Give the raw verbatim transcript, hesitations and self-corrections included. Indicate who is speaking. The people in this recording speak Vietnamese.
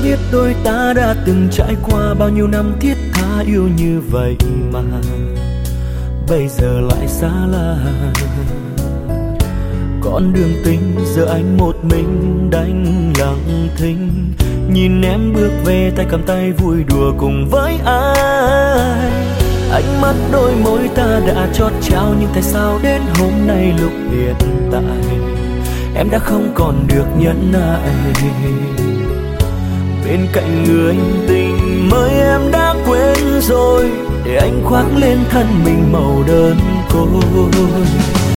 Speaker 1: thiết đôi ta đã từng trải qua bao nhiêu năm thiết tha yêu như vậy mà bây giờ lại xa lạ. Con đường tình giờ anh một mình đành lặng thinh, nhìn em bước về tay cầm tay vui đùa cùng với ai. Ánh mắt đôi môi ta đã chót trao, nhưng tại sao đến hôm nay lúc hiện tại em đã không còn được nhẫn nại. Bên cạnh người tình mới em đã quên rồi, để anh khoác lên thân mình màu đơn côi.